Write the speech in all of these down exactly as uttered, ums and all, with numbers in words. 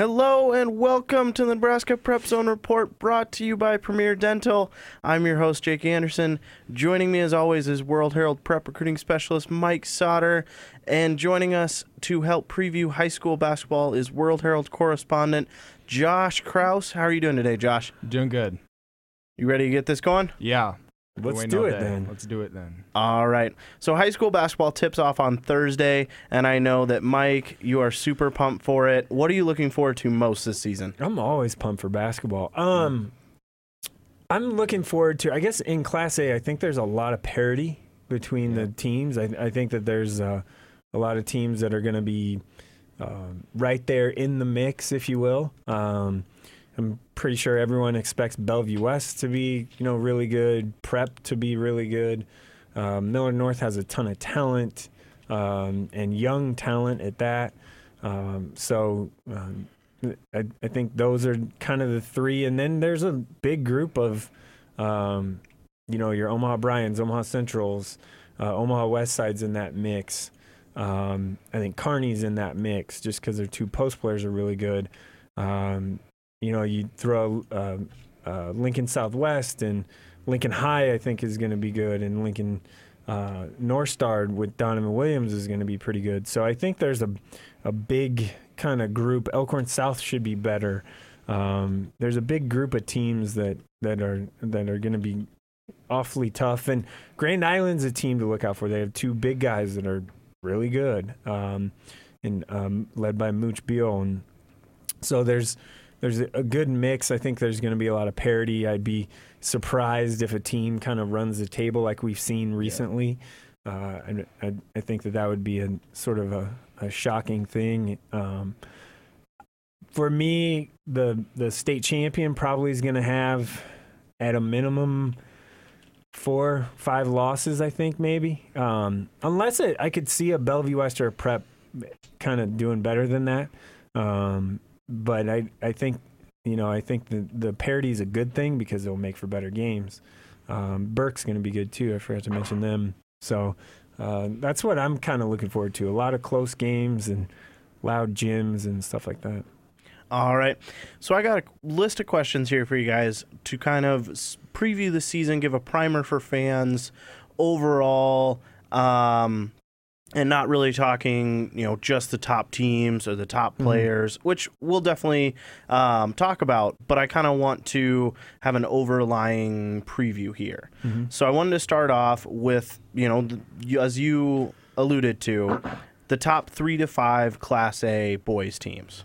Hello and welcome to the Nebraska Prep Zone Report, brought to you by Premier Dental. I'm your host, Jake Anderson. Joining me as always is World Herald Prep Recruiting Specialist Mike Sauter. And joining us to help preview high school basketball is World Herald correspondent Josh Kraus. How are you doing today, Josh? Doing good. You ready to get this going? Yeah. Let's do it then. Let's do it then. All right. So high school basketball tips off on Thursday, and I know that, Mike, you are super pumped for it. What are you looking forward to most this season? I'm always pumped for basketball. Um, I'm looking forward to, I guess in Class A, I think there's a lot of parity between Yeah. the teams. I, I think that there's uh, a lot of teams that are going to be uh, right there in the mix, if you will. Um, I'm pretty sure everyone expects Bellevue West to be, you know, really good, Prep to be really good. Um, Millard North has a ton of talent um, and young talent at that. Um, so um, I, I think those are kind of the three. And then there's a big group of, um, you know, your Omaha Bryans, Omaha Centrals, uh, Omaha West Side's in that mix. Um, I think Kearney's in that mix just because their two post players are really good. Um, You know, you throw uh, uh, Lincoln Southwest and Lincoln High, I think, is going to be good, and Lincoln uh, North Star with Donovan Williams is going to be pretty good. So I think there's a a big kind of group. Elkhorn South should be better. Um, there's a big group of teams that that are that are going to be awfully tough. And Grand Island's a team to look out for. They have two big guys that are really good, um, and um, led by Mooch Beal. And so there's There's a good mix. I think there's going to be a lot of parity. I'd be surprised if a team kind of runs the table like we've seen recently. Yeah. Uh, and I, I think that that would be a sort of a, a shocking thing. Um, for me, the the state champion probably is going to have, at a minimum, four, five losses, I think, maybe. Um, unless it, I could see a Bellevue West or a Prep kind of doing better than that. Um, But I, I think, you know, I think the, the parity is a good thing because it'll make for better games. Um, Burke's going to be good, too. I forgot to mention them. So uh, that's what I'm kind of looking forward to. A lot of close games and loud gyms and stuff like that. All right. So I got a list of questions here for you guys to kind of preview the season, give a primer for fans overall, um, and not really talking, you know, just the top teams or the top players, mm-hmm. which we'll definitely um, talk about, but I kind of want to have an overlying preview here. Mm-hmm. So I wanted to start off with, you know, the, as you alluded to, the top three to five Class A boys teams.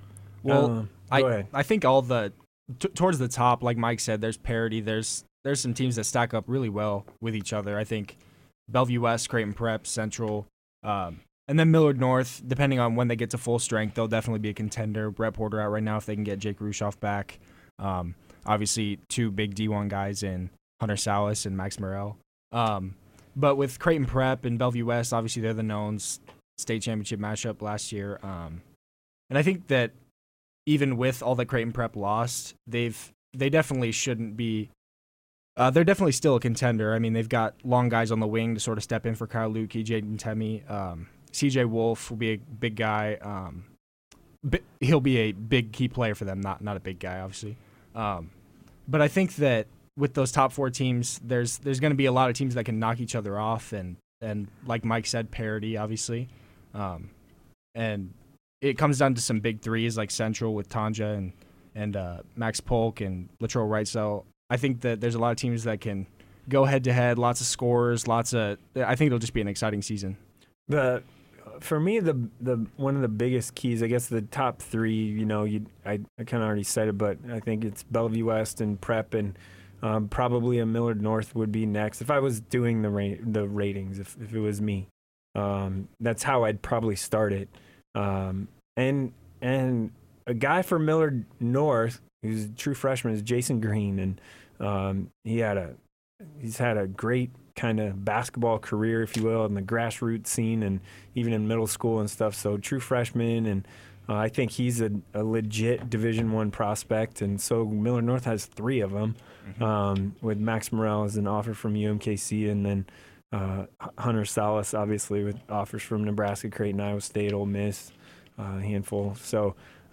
Well, uh, I I think all the t- towards the top, like Mike said, there's parity. There's there's some teams that stack up really well with each other. I think Bellevue West, Creighton Prep, Central, um, and then Millard North. Depending on when they get to full strength, they'll definitely be a contender. Brett Porter out right now if they can get Jake Rushoff back. Um, obviously, two big D one guys in Hunter Salas and Max Morrell. Um, but with Creighton Prep and Bellevue West, obviously they're the knowns. State championship matchup last year, um, and I think that. Even with all that Creighton Prep lost, they've they definitely shouldn't be. Uh, they're definitely still a contender. I mean, they've got long guys on the wing to sort of step in for Kyle Lukey, Jaden Temmie. Um, C J Wolf will be a big guy. Um, bi- he'll be a big key player for them. Not not a big guy, obviously. Um, but I think that with those top four teams, there's there's going to be a lot of teams that can knock each other off, and and like Mike said, parity, obviously, um, and. It comes down to some big threes like Central with Tanja and and uh, Max Polk and Latrell Wright. So I think that there's a lot of teams that can go head to head, lots of scores, lots of. I think it'll just be an exciting season. The for me the the one of the biggest keys, I guess, the top three. You know, you I, I kind of already said it, but I think it's Bellevue West and Prep and um, probably a Millard North would be next if I was doing the ra- the ratings. If if it was me, um, that's how I'd probably start it. Um, and and a guy for Millard North who's a true freshman is Jason Green, and um, he had a he's had a great kind of basketball career, if you will, in the grassroots scene and even in middle school and stuff. So true freshman, and uh, I think he's a, a legit Division One prospect. And so Millard North has three of them, mm-hmm. um, with Max Morrell as an offer from U M K C, and then uh, Hunter Salas, obviously, with offers from Nebraska, Creighton, Iowa State, Ole Miss, uh, a handful. So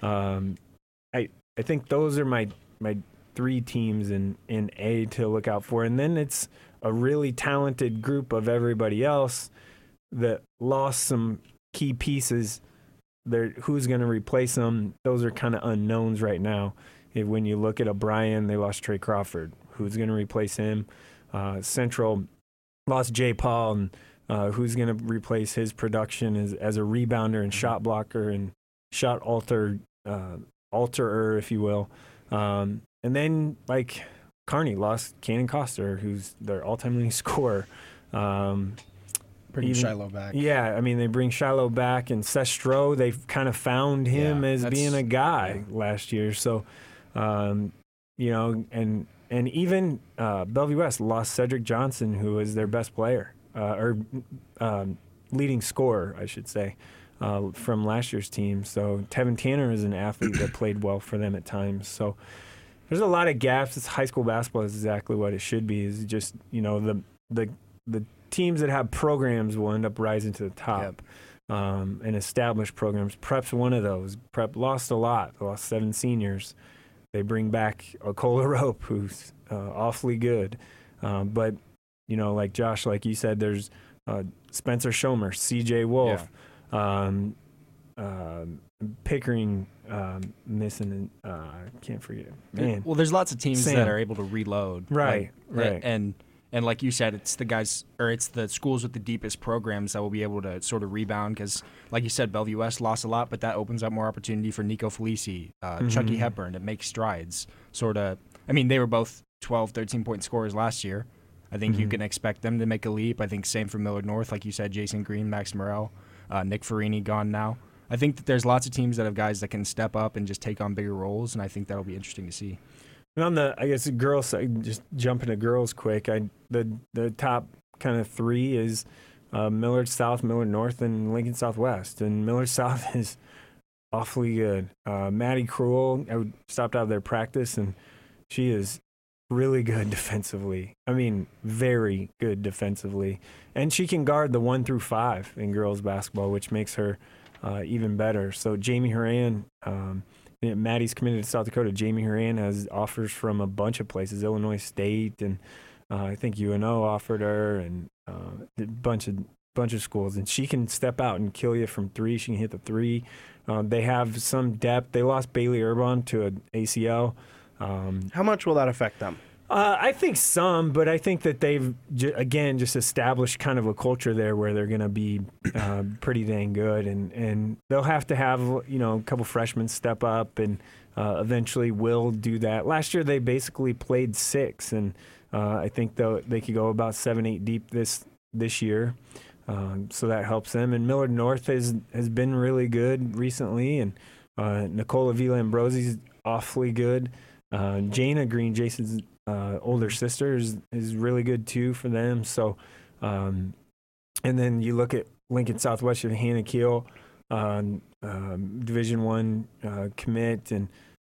Um, I I think those are my my three teams in in A to look out for, and then it's a really talented group of everybody else that lost some key pieces. They're, who's going to replace them? Those are kind of unknowns right now. If, when you look at O'Brien, they lost Trey Crawford. Who's going to replace him? Uh, Central lost Jay Paul, and uh, who's going to replace his production as, as a rebounder and shot blocker and shot alter, uh, alterer, if you will. Um, and then, like, Kearney lost Cannon Coster, who's their all-time leading scorer. Um, Bring even- Shiloh back. Yeah, I mean, they bring Shiloh back, and Sestro, they've kind of found him Yeah, as that's- being a guy last year. So, um, you know, and and even uh, Bellevue West lost Cedric Johnson, who was their best player, uh, or um, leading scorer, I should say, uh, from last year's team. So Tevin Tanner is an athlete that played well for them at times. So there's a lot of gaps. It's high school basketball is exactly what it should be. Is just, you know, the the the teams that have programs will end up rising to the top. Yep. Um, and established programs. Prep's one of those. Prep lost a lot. They lost seven seniors. They bring back Okola Rope, who's uh, awfully good. Um, but, you know, like Josh, like you said, there's uh, Spencer Schomer, C J Wolf, yeah. um, uh, Pickering um, missing. Uh, I can't forget. Man. Well, there's lots of teams Sam. that are able to reload. Right, like, right. And and like you said, it's the guys or it's the schools with the deepest programs that will be able to sort of rebound because, like you said, Bellevue West lost a lot, but that opens up more opportunity for Nico Felici, uh, mm-hmm. Chucky Hepburn to make strides. Sort of. I mean, they were both twelve, thirteen-point scorers last year. I think mm-hmm. you can expect them to make a leap. I think same for Millard North, like you said, Jason Green, Max Morrell, uh, Nick Farini gone now. I think that there's lots of teams that have guys that can step up and just take on bigger roles, and I think that'll be interesting to see. And on the, I guess, the girls side, just jumping to girls quick, I the the top kind of three is uh, Millard South, Millard North, and Lincoln Southwest. And Millard South is awfully good. Uh, Maddie Cruel, I stopped out of their practice, and she is really good defensively. I mean, very good defensively. And she can guard the one through five in girls basketball, which makes her uh, even better. So Jamie Horan, um, Maddie's committed to South Dakota. Jamie Horan has offers from a bunch of places, Illinois State, and uh, I think U N O offered her, and uh, a bunch of bunch of schools. And she can step out and kill you from three. She can hit the three. Uh, they have some depth. They lost Bailey Urbon to an A C L. Um, How much will that affect them? Uh, I think some, but I think that they've, j- again, just established kind of a culture there where they're going to be uh, pretty dang good. And, and they'll have to have, you know, a couple freshmen step up and uh, eventually will do that. Last year they basically played six, and uh, I think they could go about seven, eight deep this this year. Um, so that helps them. And Millard North has, has been really good recently, and uh, Nicola Villa-Ambrosi's awfully good. Uh, Jana Green, Jason's uh, older sister, is, is really good too for them. So, um, and then you look at Lincoln Southwest, you have Hannah Keel, uh, um, Division One uh, commit, and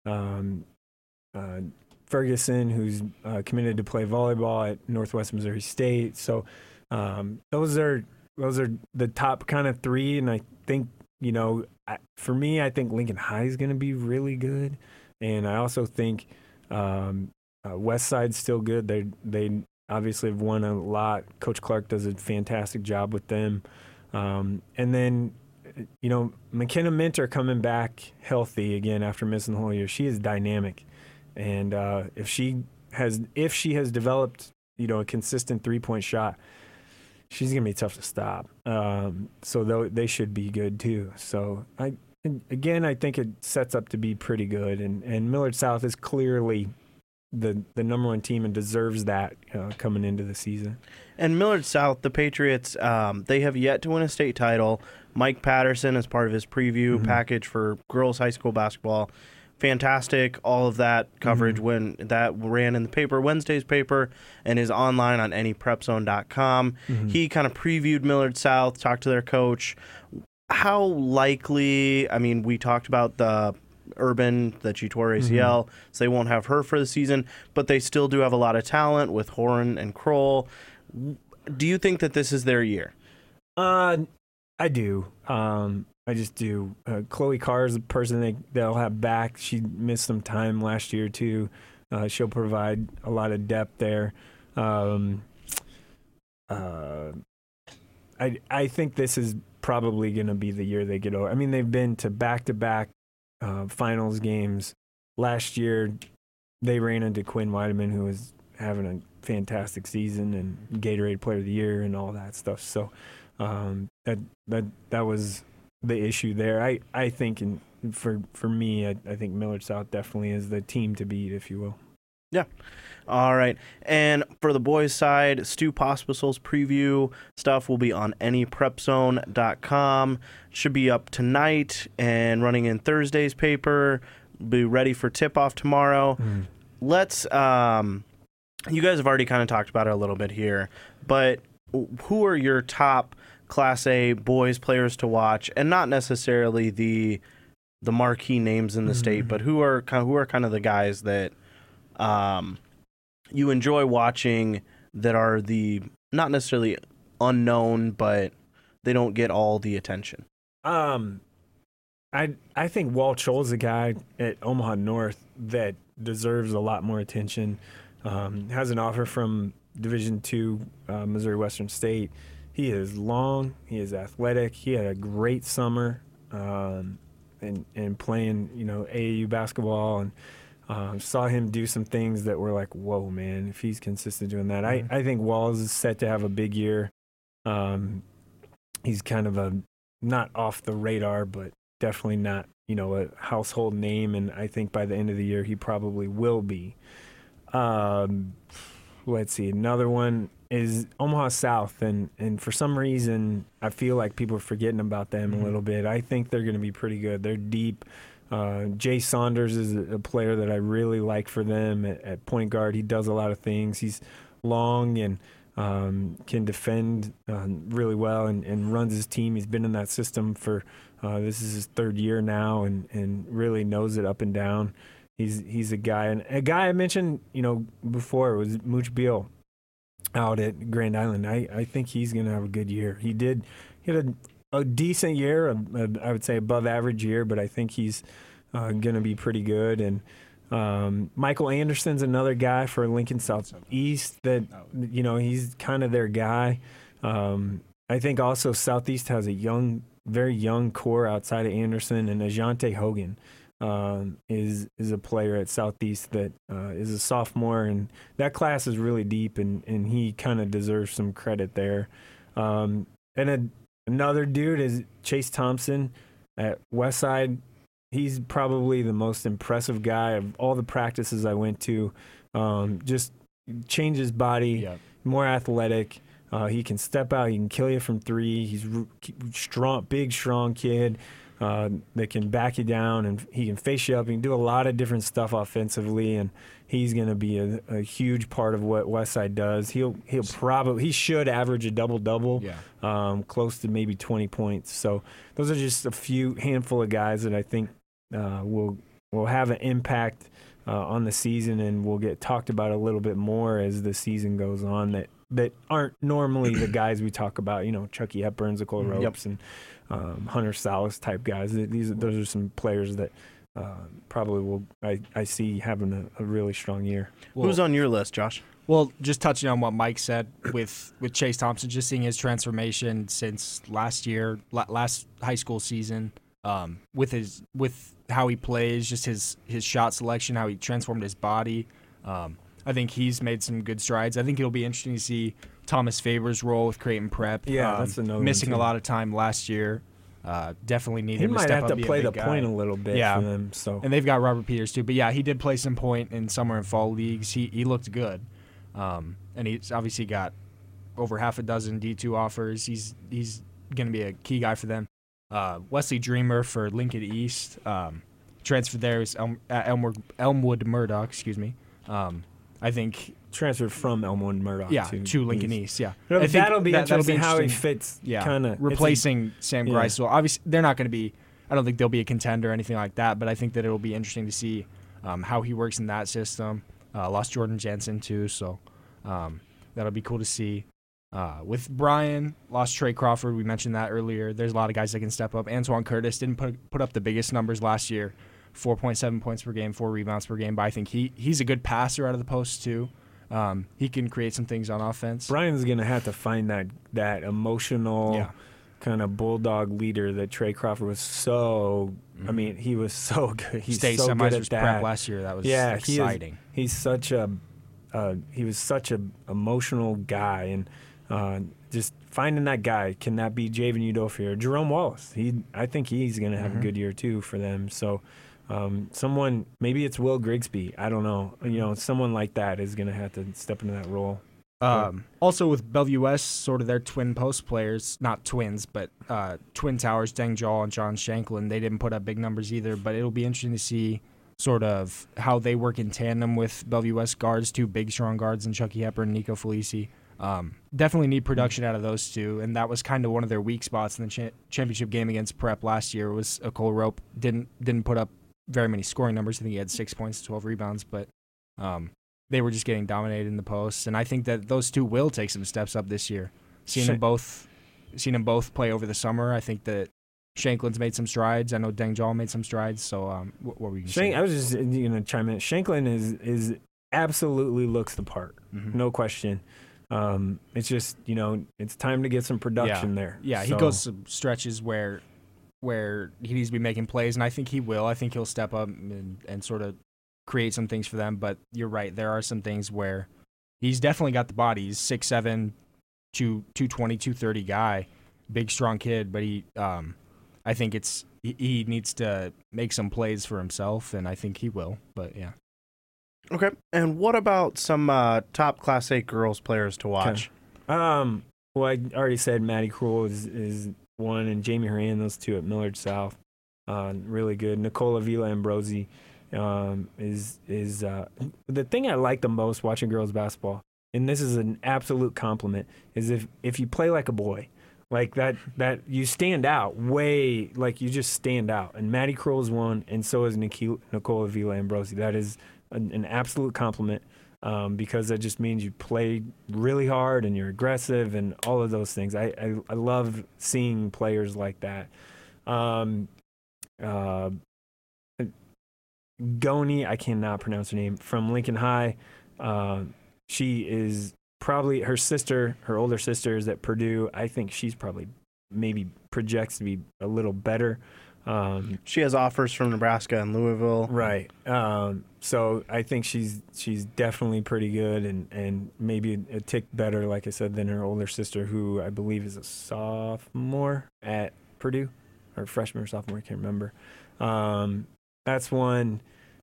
um, uh, Ferguson, who's uh, committed to play volleyball at Northwest Missouri State. So um, those are those are the top kind of three, and I think, you know, I, for me, I think Lincoln High is going to be really good. And I also think um, uh, West Side's still good. They they obviously have won a lot. Coach Clark does a fantastic job with them. Um, and then, you know, McKenna Minter coming back healthy again after missing the whole year. She is dynamic, and uh, if she has if she has developed, you know, a consistent three point shot, she's gonna be tough to stop. Um, so though they should be good too. So I. And again, I think it sets up to be pretty good, and, and Millard South is clearly the the number one team and deserves that uh, coming into the season. And Millard South, the Patriots, um, they have yet to win a state title. Mike Patterson, as part of his preview mm-hmm. package for girls high school basketball, fantastic. All of that coverage mm-hmm. when that ran in the paper, Wednesday's paper, and is online on any prep zone dot com. Mm-hmm. He kind of previewed Millard South, talked to their coach. How likely, I mean, we talked about the Urban that she tore A C L, mm-hmm. so they won't have her for the season, but they still do have a lot of talent with Horan and Kroll. Do you think that this is their year? Uh, I do. Um, I just do. Uh, Chloe Carr is a person they, they'll have back. She missed some time last year, too. Uh, she'll provide a lot of depth there. Um, uh, I I think this is probably going to be the year they get over. I mean, they've been to back-to-back uh, finals games. Last year, they ran into Quinn Weideman, who was having a fantastic season and Gatorade Player of the Year and all that stuff. So um, that that that was the issue there. I, I think in, for for me, I, I think Millard South definitely is the team to beat, if you will. Yeah. All right. And for the boys' side, Stu Pospisil's preview stuff will be on any prep zone dot com. Should be up tonight and running in Thursday's paper. Be ready for tip-off tomorrow. Mm. Let's, um, you guys have already kind of talked about it a little bit here, but who are your top Class A boys players to watch, and not necessarily the the marquee names in the mm. state, but who are kind of, who are kind of the guys that um, you enjoy watching that are the not necessarily unknown, but they don't get all the attention? Um, I I think Walt Scholl's a guy at Omaha North that deserves a lot more attention. Um, has an offer from Division Two uh, Missouri Western State. He is long. He is athletic. He had a great summer, um, and and playing you know A A U basketball, and uh, saw him do some things that were like, whoa, man! If he's consistent doing that, mm-hmm. I I think Walls is set to have a big year. Um, he's kind of a not off the radar, but definitely not you know a household name, and I think by the end of the year he probably will be. Um, let's see, another one is Omaha South, and, and for some reason I feel like people are forgetting about them mm-hmm. a little bit. I think they're going to be pretty good. They're deep. Uh, Jay Saunders is a, a player that I really like for them at, at point guard. He does a lot of things. He's long and um, can defend uh, really well and, and runs his team. He's been in that system for uh, this is his third year now, and, and really knows it up and down. He's he's a guy, and a guy I mentioned you know before was Mooch Beal out at Grand Island. I, I think he's going to have a good year. He did he had a, a decent year, a, a, I would say above average year, but I think he's uh, going to be pretty good. And um, Michael Anderson's another guy for Lincoln Southeast that, you know, he's kind of their guy. Um, I think also Southeast has a young, very young core outside of Anderson, and Ajante Hogan. Um, is is a player at Southeast that uh, is a sophomore, and that class is really deep, and, and he kind of deserves some credit there. Um, and a, another dude is Chase Thompson at Westside. He's probably the most impressive guy of all the practices I went to. Um, just changed his body, yep. more athletic. Uh, he can step out. He can kill you from three. He's strong, big, strong kid. Uh, that can back you down, and he can face you up. He can do a lot of different stuff offensively, and he's going to be a, a huge part of what Westside does. He'll he'll probably he should average a double double, yeah. um, close to maybe twenty points. So those are just a few handful of guys that I think uh, will will have an impact uh, on the season, and will get talked about a little bit more as the season goes on. That that aren't normally the guys we talk about. You know, Chucky Hepburn, Zakola Ropes, yep. and Um, Hunter Salas type guys. These those are some players that uh, probably will I, I see having a, a really strong year. Well, who's on your list, Josh? Well, just touching on what Mike said with, with Chase Thompson, just seeing his transformation since last year, la- last high school season, um, with his with how he plays, just his his shot selection, how he transformed his body. Um, I think he's made some good strides. I think it'll be interesting to see Thomas Faber's role with Creighton Prep. Yeah, um, that's another missing one a lot of time last year. Uh, definitely need he him to might step have up, to play the guy. point a little bit yeah. for them. So, and they've got Robert Peters too. But yeah, he did play some point in summer and fall leagues. He he looked good, um, and he's obviously got over half a dozen D two offers. He's he's going to be a key guy for them. Uh, Wesley Dreamer for Lincoln East. Um, transferred there is Elm, uh, Elmwood, Elmwood Murdoch. Excuse me. Um, I think transferred from Elmwood Murdoch yeah, to, to Lincoln East. East yeah, I think that'll be that, interesting that'll be how he fits. Yeah, kind of replacing a, Sam yeah. Greisel. Obviously, they're not going to be. I don't think they'll be a contender or anything like that. But I think that it'll be interesting to see um, how he works in that system. Uh, lost Jordan Jansen too, so um, that'll be cool to see. Uh, with Bryan, lost Trey Crawford. We mentioned that earlier. There's a lot of guys that can step up. Antoine Curtis didn't put put up the biggest numbers last year, four point seven points per game, four rebounds per game. But I think he he's a good passer out of the post too. Um, he can create some things on offense. Bryan's gonna have to find that that emotional Yeah. kind of bulldog leader that Trey Crawford was so. I mean, he was so good. He's State so good semis at was that. prep last year. That was Yeah, he is- exciting. He's such a uh, he was such a emotional guy, and uh, just finding that guy. Can that be Javen Udofia or Jerome Wallace? He I think he's gonna have Mhm. a good year too for them. So. Um, someone, maybe it's Will Grigsby. I don't know. You know, someone like that is going to have to step into that role. Um, also with Bellevue West, sort of their twin post players, not twins, but uh, twin towers, Deng Jal and John Shanklin, they didn't put up big numbers either, but it'll be interesting to see sort of how they work in tandem with Bellevue West guards, two big, strong guards, and Chucky Hepper and Nico Felici. Um, definitely need production out of those two, and that was kind of one of their weak spots in the cha- championship game against Prep last year. Was a Cole Rope didn't didn't put up very many scoring numbers. I think he had six points, twelve rebounds, but um, they were just getting dominated in the post. And I think that those two will take some steps up this year. Seeing them both, seeing them both play over the summer, I think that Shanklin's made some strides. I know Deng Jal made some strides. So um, what, what were you Shank, saying? I was just going to chime in. Shanklin is is absolutely looks the part, Mhm. no question. Um, it's just you know it's time to get some production there. Yeah, he So- goes some stretches where where he needs to be making plays, and I think he will. I think he'll step up and, and sort of create some things for them. But you're right, there are some things where he's definitely got the body. He's six seven, two twenty, two thirty guy, big strong kid. But he, um, I think it's he, he needs to make some plays for himself, and I think he will. But yeah, Okay. And what about some uh, top Class A girls players to watch? Um, well, I already said Maddie Krul is is one, and Jamie Horan, those two at Millard South, uh, really good. Nicola Villa Ambrosi um, is is uh, the thing I like the most watching girls basketball, and this is an absolute compliment, is if if you play like a boy, like that that you stand out way, like you just stand out. And Maddie Krul is one, and so is Nikki, Nicola Villa Ambrosi. That is an, an absolute compliment. Um, because that just means you play really hard and you're aggressive and all of those things. I, I, I love seeing players like that. Um, uh, Goni, I cannot pronounce her name, from Lincoln High. Uh, she is probably, her sister, her older sister is at Purdue. I think she's probably maybe projects to be a little better. Um, She has offers from Nebraska and Louisville. Right. Um, so I think she's she's definitely pretty good and, and maybe a tick better, like I said, than her older sister, who I believe is a sophomore at Purdue, or freshman or sophomore, I can't remember. Um, that's one.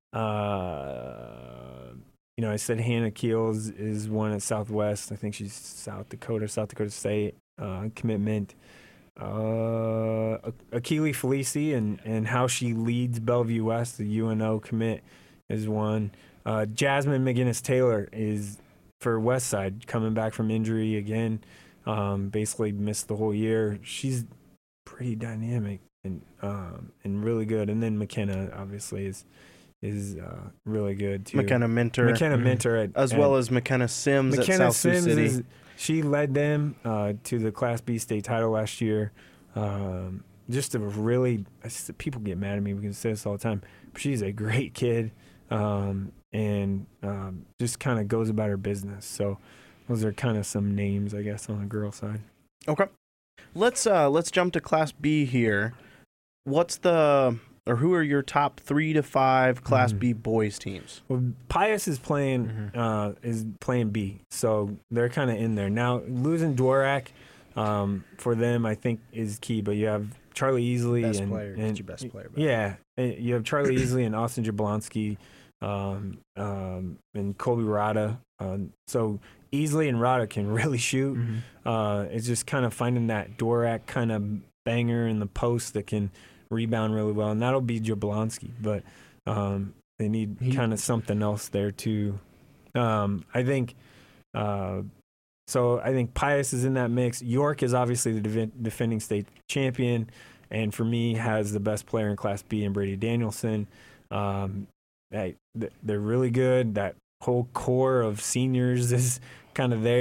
Uh, you know, I said Hannah Keels is one at Southwest. I think she's South Dakota, South Dakota State uh, commitment. Uh, Akili Felici and, and how she leads Bellevue West, the U N O commit, is one. Uh, Jasmine McGinnis Taylor is for Westside, coming back from injury again. Um, basically missed the whole year. She's pretty dynamic and um, and really good. And then McKenna obviously is is uh, really good too. McKenna Minter. McKenna Mhm. Minter at, as at, well as McKenna Sims McKenna at South Sioux Sims City. is, she led them uh, to the Class B state title last year. Um, just a really, people get mad at me because I say this all the time, but she's a great kid, um, and um, just kind of goes about her business. So those are kind of some names, I guess, on the girl side. Okay. Let's uh let's jump to Class B here. What's the or who are your top three to five Class Mhm. B boys teams? Well, Pius is playing Mhm. uh, is playing B, so they're kind of in there now. Losing Dworak um, for them, I think, is key. But you have Charlie Easley Best and, player. and That's your best player. but- yeah, and you have Charlie Easley and Austin Jablonski, um, um, and Colby Rada. Um, so Easley and Rada can really shoot. Mhm. Uh, it's just kind of finding that Dworak kind of banger in the post that can rebound really well, and that'll be Jablonski. But um, they need He- kind of something else there too. Um, I think. Uh, so I think Pius is in that mix. York is obviously the dev- defending state champion, and for me has the best player in Class B in Brady Danielson. Um, they, they're really good. That whole core of seniors is kind of there.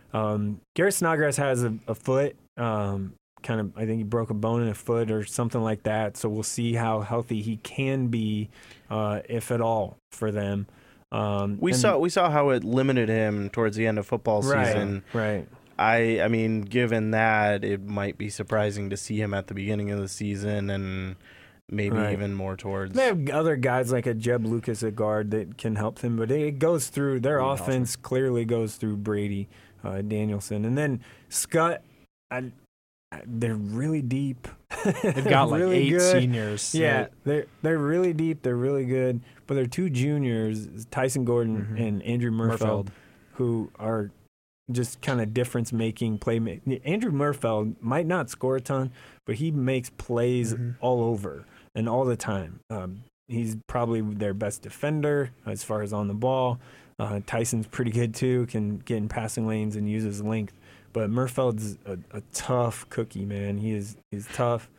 Um, Garrett Snodgrass has a, a foot. Um, kind of, I think he broke a bone in a foot or something like that. So we'll see how healthy he can be, uh, if at all, for them. Um, We and- saw we saw how it limited him towards the end of football right, season. Right. I I mean, given that, it might be surprising to see him at the beginning of the season and maybe Right. even more towards. They have other guys like a Jeb Lucas at guard that can help them, but it goes through their Reed offense clearly goes through Brady, uh, Danielson, and then Scott. I, I, they're really deep. They've got like really eight good. seniors. Yeah, that- they're they're really deep. They're really good, but they're two juniors, Tyson Gordon Mhm. and Andrew Murfeld, Murfeld. who are just kind of difference making play. Andrew Murfeld might not score a ton, but he makes plays Mhm. all over and all the time. Um, he's probably their best defender as far as on the ball. Uh, Tyson's pretty good too, can get in passing lanes and use his length. But Murfeld's a, a tough cookie, man. He is he's tough.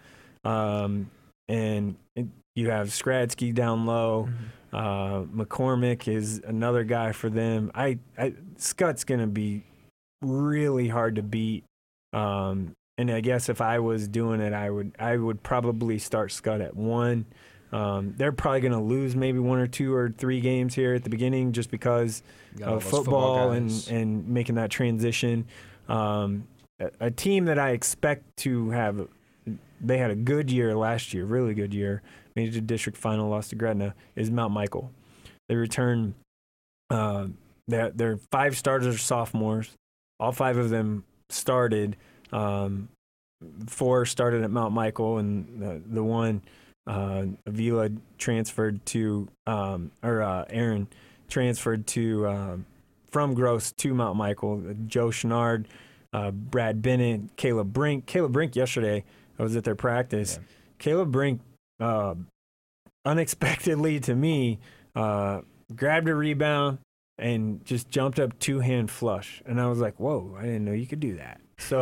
Um, and it, you have Skradsky down low. Uh, McCormick is another guy for them. I, I Scott's gonna be really hard to beat. Um, and I guess if I was doing it, I would I would probably start Scott at one. Um, they're probably gonna lose maybe one or two or three games here at the beginning just because Got all of those football, and, guys. and making that transition. Um, a, a team that I expect to have, they had a good year last year, really good year, made it to district final, lost to Gretna, is Mount Michael. They return, uh, their, their five starters are sophomores. All five of them started. Um, four started at Mount Michael, and the, the one, uh, Avila transferred to, um, or uh, Aaron transferred to, um, from Gross to Mount Michael. Joe Chenard, uh, Brad Bennett, Caleb Brink. Caleb Brink yesterday, I was at their practice. Yeah. Caleb Brink, uh, unexpectedly to me, uh, grabbed a rebound and just jumped up two-hand flush. And I was like, whoa, I didn't know you could do that. So,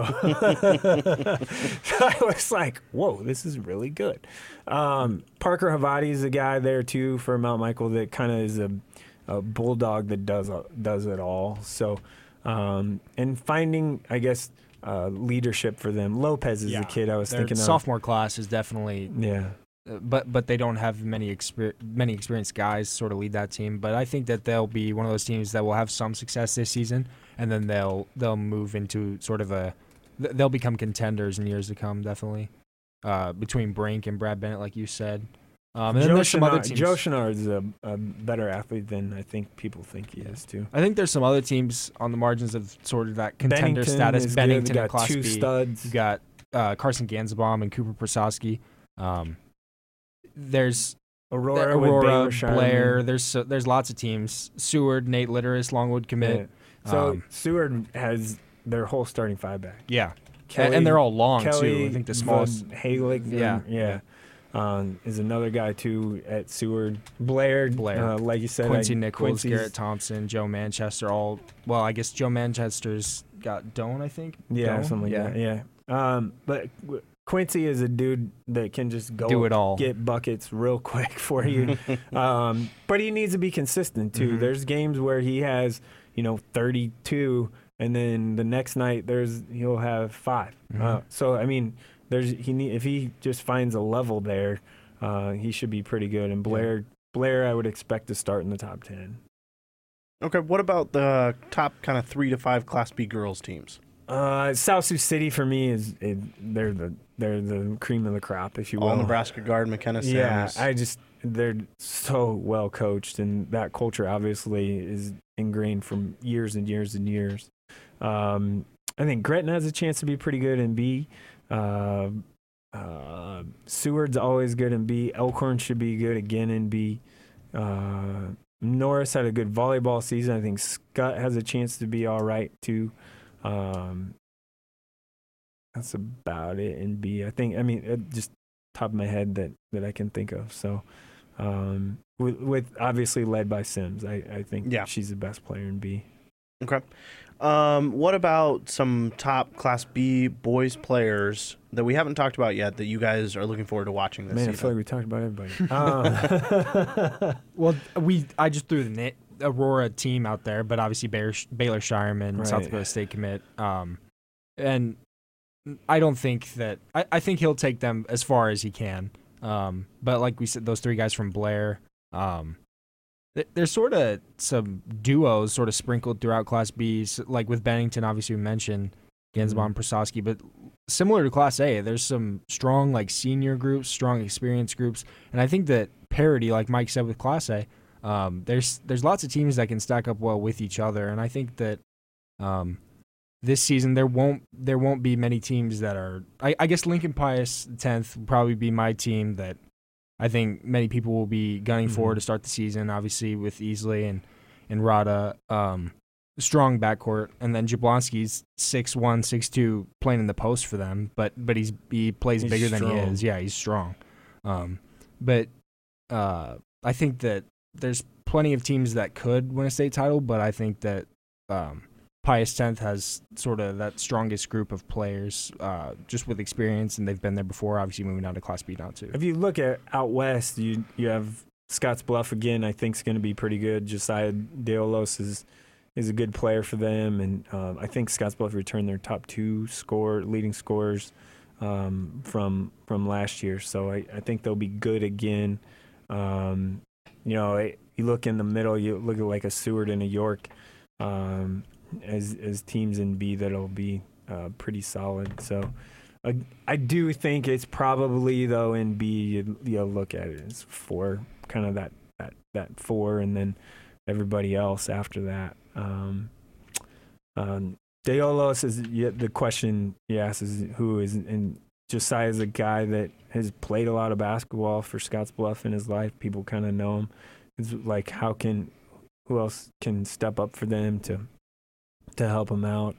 so I was like, whoa, this is really good. Um, Parker Havati is a guy there, too, for Mount Michael that kind of is a, a bulldog that does does it all. So, um, and finding, I guess, uh, leadership for them. Lopez is Yeah. the kid I was Their thinking of. sophomore class is definitely, Yeah. uh, but but they don't have many exper- many experienced guys sort of lead that team. But I think that they'll be one of those teams that will have some success this season, and then they'll they'll move into sort of a th- they'll become contenders in years to come. Definitely, uh, between Brink and Brad Bennett, like you said. Um, and then Joe, there's some other Chenard, teams. Joe Chenard's a, a better athlete than I think people think he is, too. I think there's some other teams on the margins of sort of that contender Bennington status. is Bennington good. They in got Class two B. studs. You got uh, Carson Ganzbaum and Cooper Prasowski. Um, there's Aurora, the- with Aurora, Baylor Sharman. Blair. There's so, there's lots of teams. Seward, Nate Litteris, Longwood commit. Yeah. So Um, Seward has their whole starting five back. Yeah, Kelly, and, and they're all long Kelly, too. I think the smallest. Von Halick, Yeah. yeah, um, is another guy too at Seward. Blair, Blair. uh, like you said, Quincy I, Nichols, Quincy's- Garrett Thompson, Joe Manchester. All well, I guess Joe Manchester's got Doan. I think. yeah, Doan? something like yeah. that. Yeah, um, but Qu- Quincy is a dude that can just go Do it all. get buckets real quick for you. um, but he needs to be consistent too. Mhm. There's games where he has, you know, thirty-two, and then the next night there's he'll have five. Mhm. Uh, so I mean, there's he need, if he just finds a level there, uh, he should be pretty good. And Blair, Blair, I would expect to start in the top ten. Okay, what about the top kind of three to five Class B girls teams? Uh, South Sioux City for me is it, they're the they're the cream of the crop, if you will. All Nebraska guard McKenna Sims. Yeah, I just they're so well coached, and that culture obviously is ingrained from years and years and years. Um, I think Gretna has a chance to be pretty good in B. Uh, uh, Seward's always good in B. Elkhorn should be good again in B. Uh, Norris had a good volleyball season. I think Scott has a chance to be all right too. Um, that's about it in B. I think. I mean, it just top of my head that, that I can think of. So, um, with, with obviously led by Sims, I, I think Yeah. she's the best player in B. Okay. Um, what about some top Class B boys players that we haven't talked about yet that you guys are looking forward to watching this Man, I season? feel like we talked about everybody. um, Well, we I just threw the na- Aurora team out there, but obviously Baylor, Baylor Shireman, Right. South Dakota State commit. Um, and I don't think that I, I think he'll take them as far as he can. Um, but like we said, those three guys from Blair, um, th- there's sort of some duos sort of sprinkled throughout Class B, s- like with Bennington, obviously we mentioned Gansbaum, Prososki, but similar to Class A, there's some strong like senior groups, strong experience groups, and I think that parity, like Mike said with Class A, um, there's there's lots of teams that can stack up well with each other, and I think that um, this season there won't there won't be many teams that are. I, I guess Lincoln Pius tenth will probably be my team that I think many people will be gunning for Mhm. to start the season. Obviously with Easley and and Rada, um, strong backcourt, and then Jablonski's six one, six two, playing in the post for them. But but he's he plays He's bigger than he strong. is. Yeah, he's strong. Um, but uh, I think that there's plenty of teams that could win a state title, but I think that um, Pius tenth has sort of that strongest group of players, uh, just with experience, and they've been there before. Obviously, moving down to Class B now too. If you look at out west, you you have Scotts Bluff again. I think is going to be pretty good. Josiah Deolos is is a good player for them, and um, I think Scotts Bluff returned their top two score leading scorers um, from from last year. So I, I think they'll be good again. Um, you know, it, you look in the middle, you look at like a Seward and a York um, as as teams in B that'll be uh, pretty solid. So. I, I do think it's probably though in B you, you look at it as four, kind of that, that, that four, and then everybody else after that. Um, um, Deolos is yeah, the question you ask is who is, and Josiah is a guy that has played a lot of basketball for Scotts Bluff in his life. People kind of know him. It's like how can who else can step up for them to to help him out.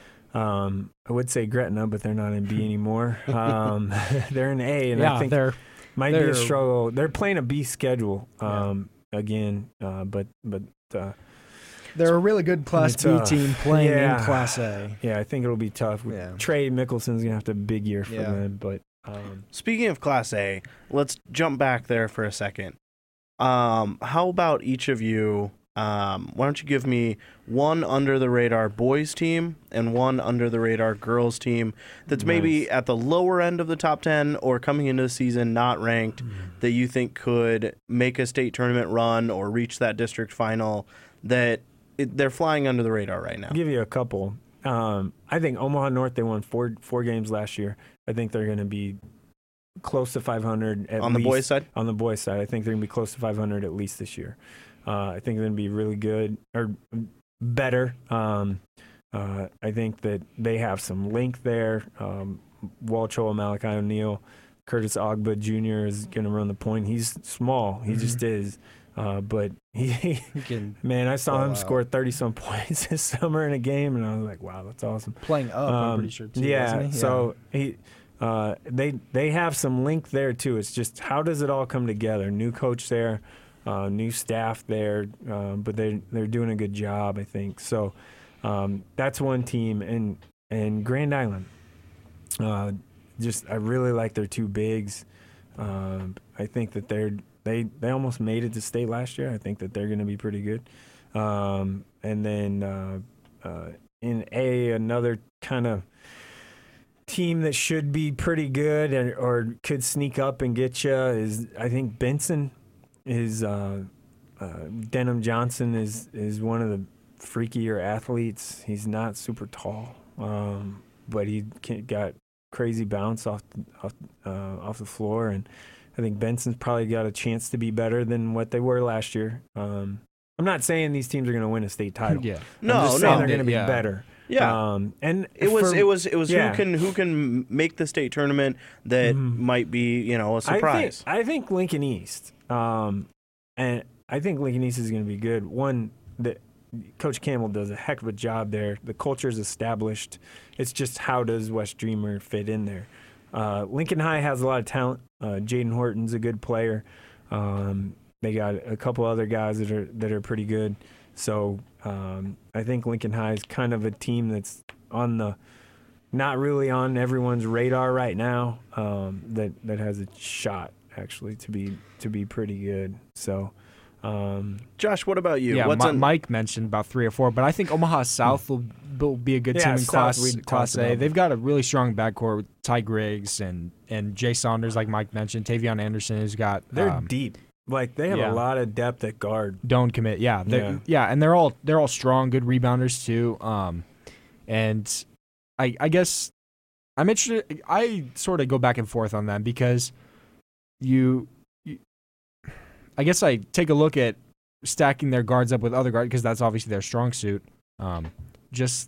Um, I would say Gretna, but they're not in B anymore. Um, they're in A, and yeah, I think they're might be they're- a struggle. They're playing a B schedule um, again, uh, but but uh, they're a really good Class It's, B uh, team playing yeah. in Class A. yeah, I think it'll be tough. Yeah. Trey Mickelson's gonna have to have a big year for Yeah. them, but um, Speaking of Class A, let's jump back there for a second. Um, how about each of you? Um, why don't you give me one under the radar boys team and one under the radar girls team that's maybe Nice. at the lower end of the top ten or coming into the season not ranked that you think could make a state tournament run or reach that district final that it, they're flying under the radar right now? I'll give you a couple. Um, I think Omaha North, they won four four games last year. I think they're going to be close to five hundred at On the least. boys' side? On the boys' side, I think they're going to be close to five hundred at least this year. Uh, I think they're going to be really good or better. Um, uh, I think that they have some length there. Um, Walchoa, Malachi O'Neal, Curtis Ogba Junior is going to run the point. He's small. He just is. Uh, but he, You can man, I saw Ball him out. score thirty-some points this summer in a game, and I was like, wow, that's awesome. playing up. I'm Um, pretty sure too. yeah, wasn't he? so he, uh, they they have some link there too. It's just how does it all come together? New coach there, uh, new staff there, um, but they they're doing a good job, I think. So um, that's one team, and and Grand Island. Uh, just I really like their two bigs. Um, I think that they're they they almost made it to state last year. I think that they're going to be pretty good. Um, and then uh, uh, in A, another kind of team that should be pretty good or, or could sneak up and get you is I think Benson is uh, uh, Denham Johnson is is one of the freakier athletes. He's not super tall, um, but he can, got crazy bounce off off uh, off the floor, and I think Benson's probably got a chance to be better than what they were last year. Um, I'm not saying these teams are going to win a state title. yeah. No, I'm just saying no. they're going to be Yeah. better. Yeah. Um, and It was for- it was it was yeah. who can who can make the state tournament that Mhm. might be, you know, a surprise. I think, I think Lincoln East, um, and I think Lincoln East is going to be good. One, that Coach Campbell does a heck of a job there. The culture is established. It's just how does West Dreamer fit in there? Uh, Lincoln High has a lot of talent. Uh, Jaden Horton's a good player. Um, they got a couple other guys that are that are pretty good. So um, I think Lincoln High is kind of a team that's on the not really on everyone's radar right now. Um, that that has a shot actually to be to be pretty good. So Um, Josh, what about you? Yeah, What's Mi- an- Mike mentioned about three or four, but I think Omaha South will, will be a good Yeah, team in South, Class we Class talked A. about. They've got a really strong backcourt with Ty Griggs and, and Jay Saunders, like Mike mentioned. Tavion Anderson has got they're um, deep. Like they have yeah. a lot of depth at guard. don't commit. Yeah, they're- Yeah. yeah, and they're all they're all strong, good rebounders too. Um, and I I guess I'm interested. I sort of go back and forth on them because you, you I guess I take a look at stacking their guards up with other guards because that's obviously their strong suit. Um, just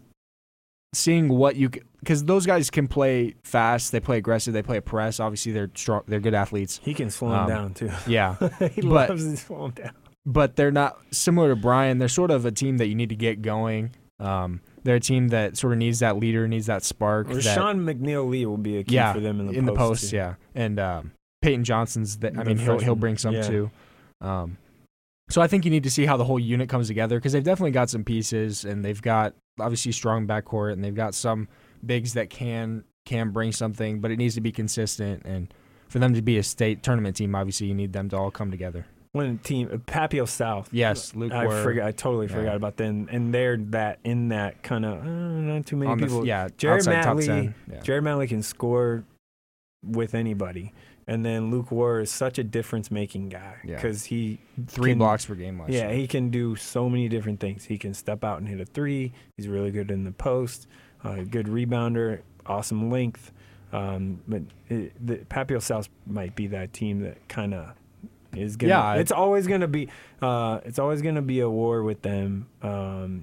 seeing what you because those guys can play fast, they play aggressive, they play a press. Obviously, they're strong, they're good athletes. He can slow Um, him down too. Yeah, he but- loves to slow him down. but they're not similar to Brian. They're sort of a team that you need to get going. Um, they're a team that sort of needs that leader, needs that spark. that, Rashawn McNeil Lee will be a key yeah, for them in the in post. the post, too. yeah. And um, Peyton Johnson's that I The mean he'll he'll freshman, bring some yeah. too. Um, so I think you need to see how the whole unit comes together because they've definitely got some pieces and they've got obviously strong backcourt and they've got some bigs that can can bring something, but it needs to be consistent. And for them to be a state tournament team, obviously you need them to all come together. When team uh, Papio South. Yes, Luke. I Were forgot. I totally yeah. forgot about them, and they're that in that kind of uh, not too many on the people. f- yeah, Jared outside top Matley- ten. Yeah. Jared Manley can score with anybody, and then Luke War is such a difference-making guy Yeah. because he Three can- blocks per game last yeah year. he can do so many different things. He can step out and hit a three. He's really good in the post. Uh, good rebounder, awesome length. Um, but it, the Papio South might be that team that kind of is gonna. Yeah, I- it's always gonna be. Uh, it's always gonna be a war with them. Um,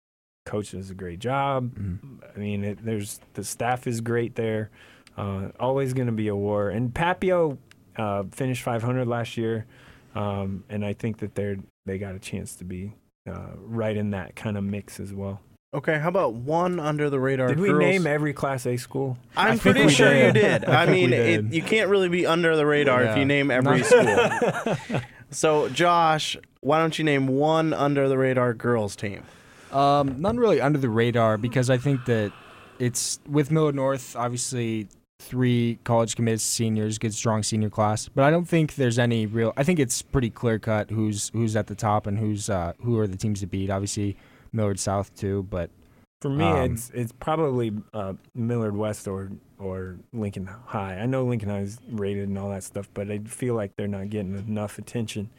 coach does a great job. Mhm. I mean, it, there's the staff is great there. Uh, always gonna be a war. And Papio uh, finished five hundred last year, um, and I think that they're they got a chance to be uh, right in that kind of mix as well. Okay, how about one under the radar? Did we girls? name every Class A school? I'm I think pretty we sure did. you did. I I, think mean, we it, did. you can't really be under the radar if Yeah. you name every Not- school. So, Josh, why don't you name one under the radar girls team? Um, none really under the radar because I think that it's with Millard North, obviously three college commits, seniors, good strong senior class. But I don't think there's any real. I think it's pretty clear cut who's who's at the top and who's uh, who are the teams to beat. Obviously Millard South too, but For me, Um, it's it's probably uh, Millard West or or Lincoln High. I know Lincoln High is rated and all that stuff, but I feel like they're not getting enough attention.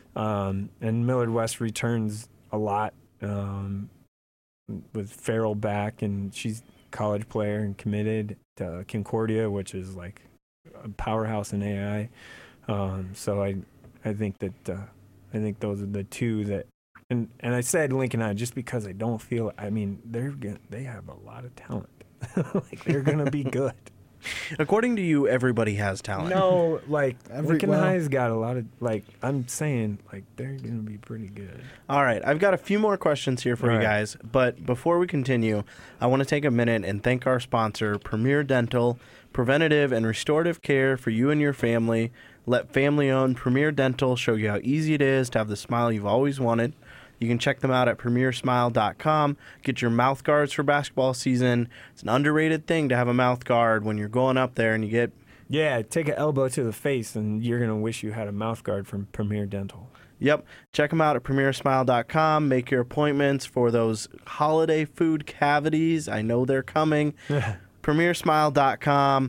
Um, and Millard West returns a lot um, with Farrell back, and she's a college player and committed to Concordia, which is like a powerhouse in A I. Um, so I I think that uh, I think those are the two that. And and I said Lincoln High just because I don't feel. I mean, they're gonna, they have a lot of talent. Like they're gonna be good. According to you, everybody has talent. No, like Every- Lincoln well- High's got a lot of. Like I'm saying, like they're gonna be pretty good. All right, I've got a few more questions here for All you right. guys, but before we continue, I want to take a minute and thank our sponsor, Premier Dental, preventative and restorative care for you and your family. Let family-owned Premier Dental show you how easy it is to have the smile you've always wanted. You can check them out at premier smile dot com. Get your mouth guards for basketball season. It's an underrated thing to have a mouth guard when you're going up there and you get Yeah, take an elbow to the face, and you're gonna wish you had a mouth guard from Premier Dental. Yep. Check them out at premier smile dot com. Make your appointments for those holiday food cavities. I know they're coming. premier smile dot com.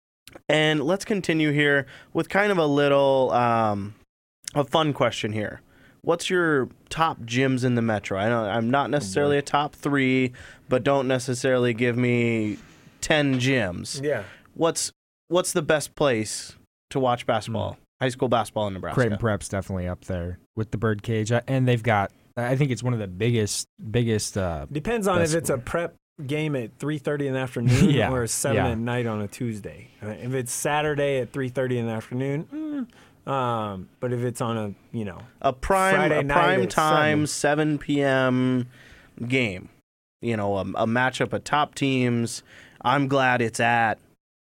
And let's continue here with kind of a little um, a fun question here. What's your top gyms in the metro? I know I'm not necessarily a top three, but don't necessarily give me ten gyms. Yeah. What's what's the best place to watch basketball? High school basketball in Nebraska. Creighton Prep's definitely up there with the Birdcage, Uh, and they've got. I think it's one of the biggest biggest. Uh, Depends on Best if it's a one. prep game at three thirty in the afternoon Yeah, or seven yeah. at night on a Tuesday. Uh, if it's Saturday at three thirty in the afternoon, mm, um, but if it's on a you know a prime Friday a night prime at time seven p.m. game. You know, a, a matchup of top teams. I'm glad it's at.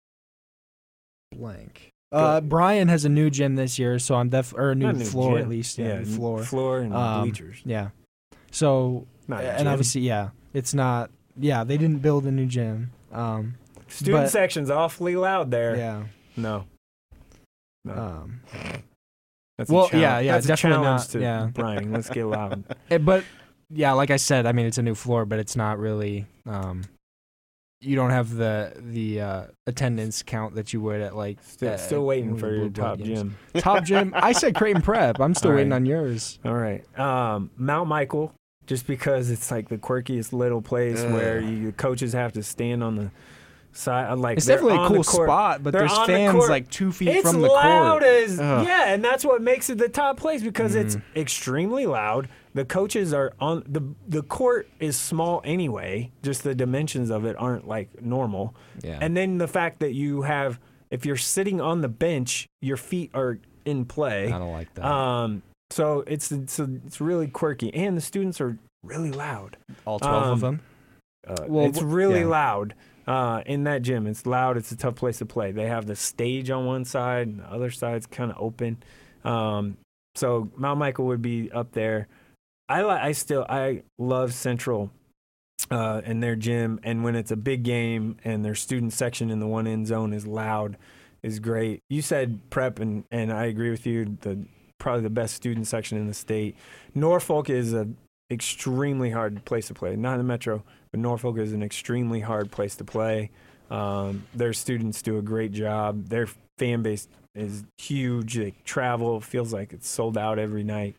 blank. Uh, Brian has a new gym this year, so I'm def or a new not a floor gym. at least. Yeah, yeah, new n- floor. floor and Um, bleachers. Yeah. So Not a and gym. obviously, yeah, it's not. Yeah, they didn't build a new gym. Um, Student but- section's awfully loud there. yeah. No. No. Um, That's Well, a challenge. yeah, yeah, That's definitely a challenge not- to yeah. Brian. Let's get loud. Eh, but yeah, like I said, I mean it's a new floor, but it's not really. Um, you don't have the the uh, attendance count that you would at like. Still, uh, still waiting when for we your were top games. gym. Top gym. I said Creighton Prep. I'm still All waiting right. on yours. All right. Um, Mount Michael, just because it's like the quirkiest little place Ugh. where you coaches have to stand on the side. Like It's they're definitely a on cool the court. spot, but They're there's on the fans court. like two feet It's from the loud court. as Ugh. yeah, and that's what makes it the top place because it's Mhm. extremely loud. The coaches are on the the court is small anyway. Just the dimensions of it aren't like normal. Yeah. And then the fact that you have, if you're sitting on the bench, your feet are in play. I don't like that. Um, so it's it's it's really quirky, and the students are really loud. All twelve um, of them. Uh, Well, it's wh- really yeah. loud uh, in that gym. It's loud. It's a tough place to play. They have the stage on one side, and the other side's kind of open. Um, so Mount Michael would be up there. I li- I still I love Central uh, and their gym, and when it's a big game and their student section in the one end zone is loud, is great. You said prep, and and I agree with you. The probably the best student section in the state. Norfolk is a extremely hard place to play. Not in the metro, but Norfolk is an extremely hard place to play. Um, their students do a great job. Their fan base is huge. They travel. Feels like it's sold out every night.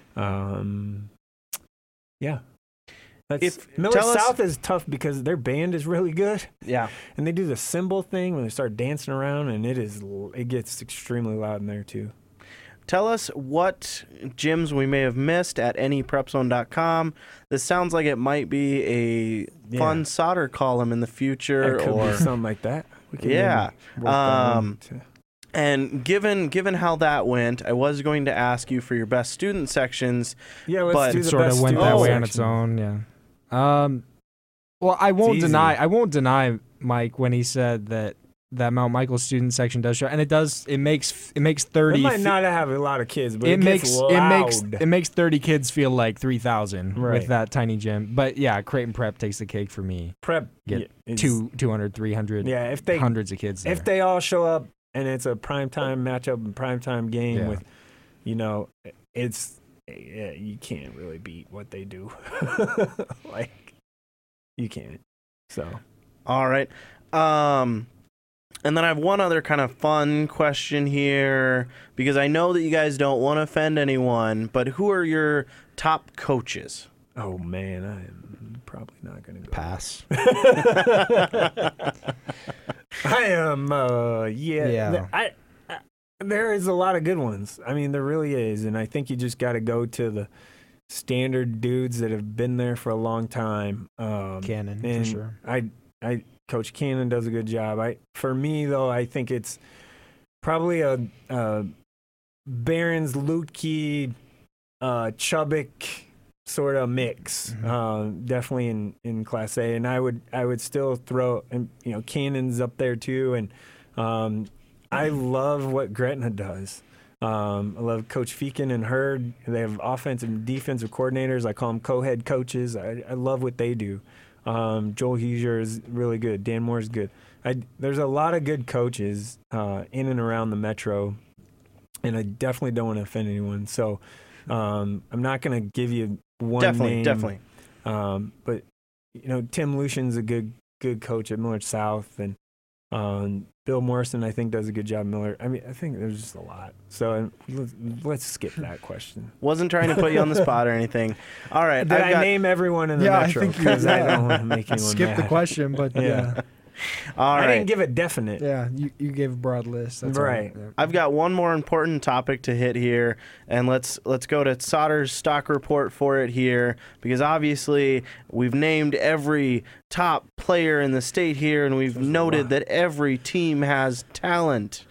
Um, yeah. That's, If- Miller tell us- South is tough because their band is really good, Yeah. and they do the cymbal thing when they start dancing around, and it is it gets extremely loud in there too. Tell us what gyms we may have missed at any prep zone dot com. This sounds like it might be a Yeah. fun solder column in the future, It could or be something like that. We could Yeah. maybe work that Um, into- and given given how that went, I was going to ask you for your best student sections. yeah, let's but do it the Sort best of went student that way section. on its own. Yeah. Um. Well, I won't easy. deny. I won't deny Mike when he said that that Mount Michael student section does show, and it does. It makes it makes It thirty. might fe- not have a lot of kids, but it, it makes gets loud. it makes it makes thirty kids feel like three thousand Right. with that tiny gym. But yeah, Creighton Prep takes the cake for me. prep. Get yeah, it's- Two, two hundred, three hundred, Yeah, if they hundreds of kids. if there. they all show up and it's a primetime matchup and primetime game Yeah. with, you know, it's yeah, you can't really beat what they do. Like you can't. So All right. Um, and then I have one other kind of fun question here, because I know that you guys don't want to offend anyone, but who are your top coaches? oh man, I am probably not gonna go. pass. I am. Uh, yeah. Yeah. th- I, I. There is a lot of good ones. I mean, there really is, and I think you just got to go to the standard dudes that have been there for a long time. Um, Cannon for and sure. I, I, Coach Cannon does a good job. I, for me though, I think it's probably a, a Barons, Lutke, uh, Chubbuck sort of mix. Mhm. Uh, definitely in, in Class A, and I would I would still throw and you know Cannon's up there too, and um, I love what Gretna does. Um, I love Coach Feakin and Hurd. They have offensive and defensive coordinators. I call them co-head coaches. I, I love what they do. Um, Joel Huger is really good. Dan Moore is good. I, there's a lot of good coaches uh, in and around the metro, and I definitely don't want to offend anyone. So um, I'm not going to give you one Definitely, name. definitely. Um, but you know, Tim Lucian's a good good coach at Millard South, and um, Bill Morrison I think does a good job at Millard. I mean, I think there's just a lot. So let's, let's skip that question. Wasn't trying to put you on the spot or anything. All right. Did I've I got, name everyone in the Yeah, I metro? think you- Because I yeah. don't want to make anyone Skip the mad. question, but Yeah. yeah, all I right. didn't give a definite. yeah, you, you gave a broad list. That's all. Right. Yeah. I've got one more important topic to hit here, and let's let's go to Solder's stock report for it here, because obviously we've named every top player in the state here, and we've There's a noted lot. that every team has talent.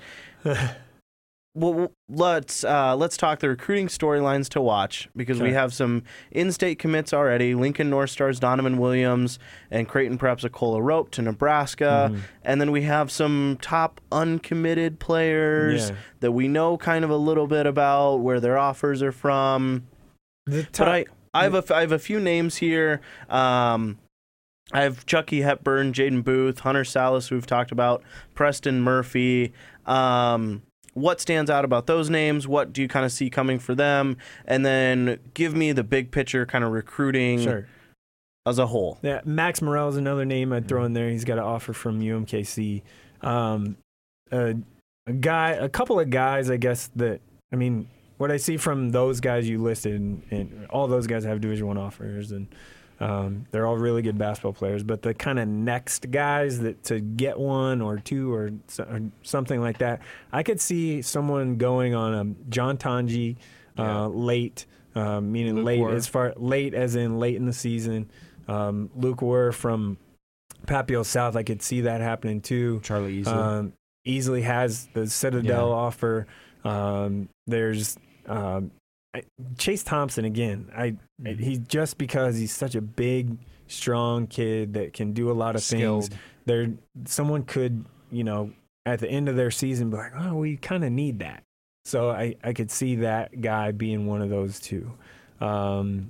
Well, let's uh, let's talk the recruiting storylines to watch, because we Okay. have some in-state commits already. Lincoln North Stars Donovan Williams and Creighton Prep's Acola Rope to Nebraska, Mhm. and then we have some top uncommitted players Yeah. that we know kind of a little bit about where their offers are from. The But I I have a f- I have a few names here. Um, I have Chucky Hepburn, Jaden Booth, Hunter Salas, who we've talked about, Preston Murphy. Um, what stands out about those names? What do you kind of see coming for them? And then give me the big picture kind of recruiting Sure. as a whole. Yeah, Max Morrell is another name I'd throw in there. He's got an offer from U M K C. Um, a, a guy, a couple of guys, I guess that I mean, what I see from those guys you listed, and, and all those guys have Division One offers, and um, they're all really good basketball players. But the kind of next guys that to get one or two or, or something like that, I could see someone going on a John Tanji uh, Yeah. late, uh, meaning Luke late Ware. as far late as in late in the season. Um, Luke Ware from Papio South, I could see that happening too. Charlie Easley. Um, easily has the Citadel Yeah. offer. Um, there's um, I, Chase Thompson again. I Mhm. he just because he's such a big, strong kid that can do a lot of Skilled. things. There, someone could you know at the end of their season be like, oh, we kind of need that. So I I could see that guy being one of those two. Um,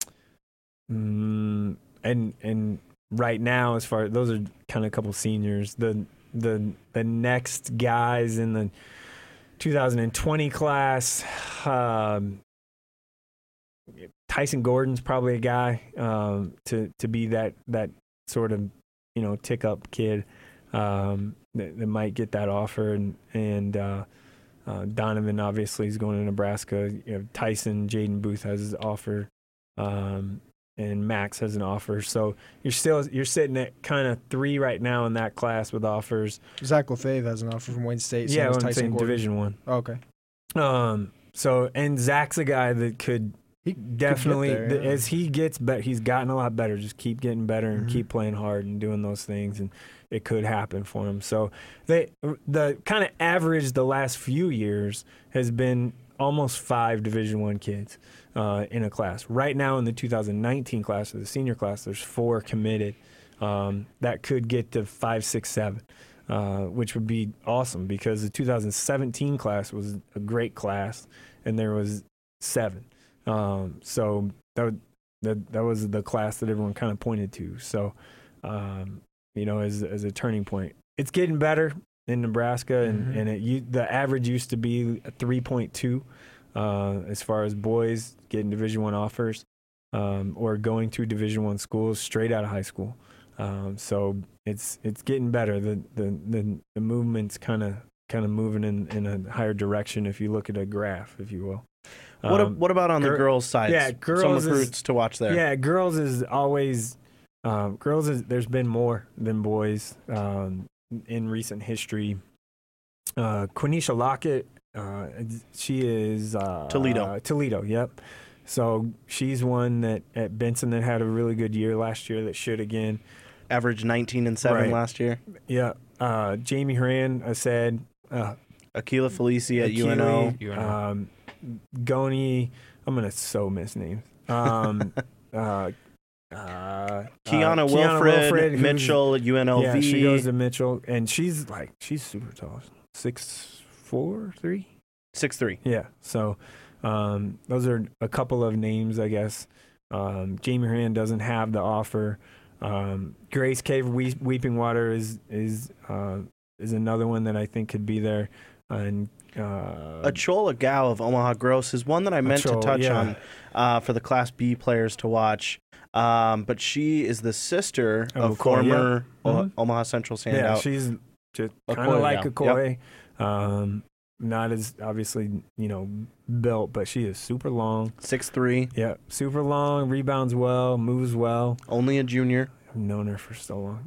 mm, and and right now, as far those are kind of a couple seniors. The the the next guys in the two thousand twenty class, um, Tyson Gordon's probably a guy um, to to be that that sort of you know tick up kid um, that, that might get that offer, and and uh, uh, Donovan obviously is going to Nebraska. You know, Tyson, Jaden Booth has his offer. Um, and Max has an offer. So you're still you're sitting at kind of three right now in that class with offers. Zach Lefebvre has an offer from Wayne State. So yeah, does I'm Tyson saying Gordon. Division One. Oh, okay. Um. So and Zach's a guy that could He definitely there, th- yeah. as he gets better, he's gotten a lot better. Just keep getting better and Mhm. keep playing hard and doing those things, and it could happen for him. So they the kind of average the last few years has been almost five Division One kids uh, in a class. Right now in the two thousand nineteen class, or the senior class, there's four committed. Um, that could get to five, six, seven, uh, which would be awesome because the two thousand seventeen class was a great class, and there was seven. Um, so that, that that was the class that everyone kind of pointed to. So, um, you know, as as a turning point, it's getting better in Nebraska, and Mhm. and it you, the average used to be three point two uh, as far as boys getting Division One offers um, or going to Division One schools straight out of high school. Um, so it's it's getting better. The the the, the movement's kind of kind of moving in, in a higher direction if you look at a graph, if you will. What a- Um, what about on the gir- girls' side? yeah, Some girls is- recruits to watch there. Yeah, girls is always um, girls is there's been more than boys um, in recent history. Uh, Quenisha Lockett, uh, she is uh, Toledo. Toledo, yep. So she's one that at Benson that had a really good year last year that should again. Averaged nineteen and seven Right. last year. Yeah, uh, Jamie Horan, I said. Uh, Aquila Felici at U N O. Akili, U N O. Um, Goni, I'm gonna so miss names. Um, uh, uh, Kiana uh, Wilfred, who's- Mitchell at U N L V. Yeah, she goes to Mitchell, and she's like she's super tall, six four three. six three. Yeah, so um, those are a couple of names, I guess. Um, Jamie Horan doesn't have the offer. Um, Grace Cave we- Weeping Water is is uh, is another one that I think could be there, and uh, Achola Gao of Omaha Gross is one that I meant to Achola, touch yeah. on uh, for the Class B players to watch. Um, but she is the sister Oh, of Coy, yeah. former O- Mhm. Omaha Central yeah, standout. she's just Okoye, kind of like yeah. a Koi. Um, not as obviously you know built, but she is super long. six three, Yeah, super long, rebounds well, moves well. only a junior. I've known her for so long.